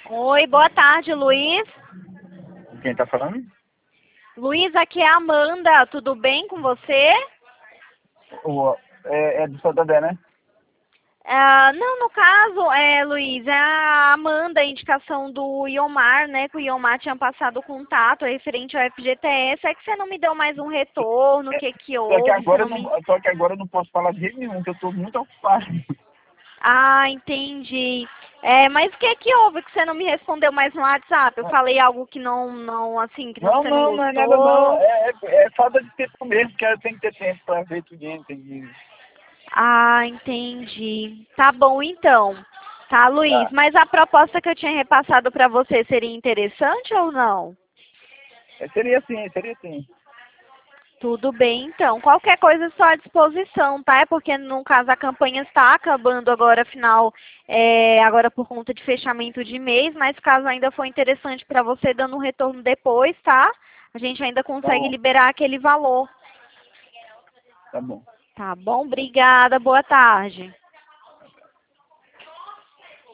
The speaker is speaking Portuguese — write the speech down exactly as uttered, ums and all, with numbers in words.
Oi, boa tarde, Luiz. Quem tá falando? Luiz, aqui é a Amanda, tudo bem com você? O, é, é do Santander, né? Ah, não, no caso, é, Luiz, é a Amanda, a indicação do Iomar, né? Que o Iomar tinha passado o contato referente ao F G T S. É que você não me deu mais um retorno, o É, que que só que houve, você agora eu não não, me... só que agora eu não posso falar de jeito nenhum, que eu tô muito ocupado. Ah, entendi. É, mas o que que houve que você não me respondeu mais no WhatsApp? Eu falei algo que não, não, assim, que não, Não, você não não, não é nada não. gostou? É, é, é falta de tempo mesmo, que eu tenho que ter tempo pra ver tudo, entendi. Ah, entendi. Tá bom então. Tá, Luiz, Tá. mas a proposta que eu tinha repassado para você seria interessante ou não? É, seria sim, seria sim. Tudo bem, então. Qualquer coisa só à disposição, tá? É porque, no caso, a campanha está acabando agora, final, é, agora por conta de fechamento de mês, mas caso ainda for interessante para você, dando um retorno depois, tá? A gente ainda Tá consegue bom, liberar aquele valor. tá bom. Tá bom? Obrigada, boa tarde.